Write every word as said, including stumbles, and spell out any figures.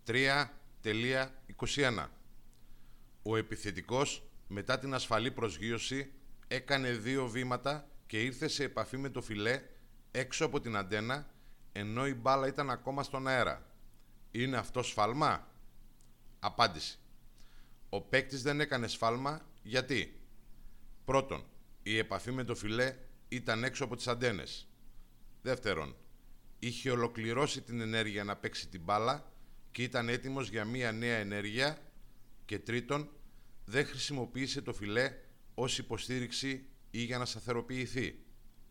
τρία είκοσι ένα. Ο επιθετικός, μετά την ασφαλή προσγείωση, έκανε δύο βήματα και ήρθε σε επαφή με το φιλέ έξω από την αντένα, ενώ η μπάλα ήταν ακόμα στον αέρα. Είναι αυτό σφάλμα? Απάντηση. Ο παίκτης δεν έκανε σφάλμα γιατί: πρώτον, η επαφή με το φιλέ ήταν έξω από τις αντένες. Δεύτερον, είχε ολοκληρώσει την ενέργεια να παίξει την μπάλα και ήταν έτοιμος για μία νέα ενέργεια. Και τρίτον, δεν χρησιμοποίησε το φιλέ ως υποστήριξη ή για να σταθεροποιηθεί.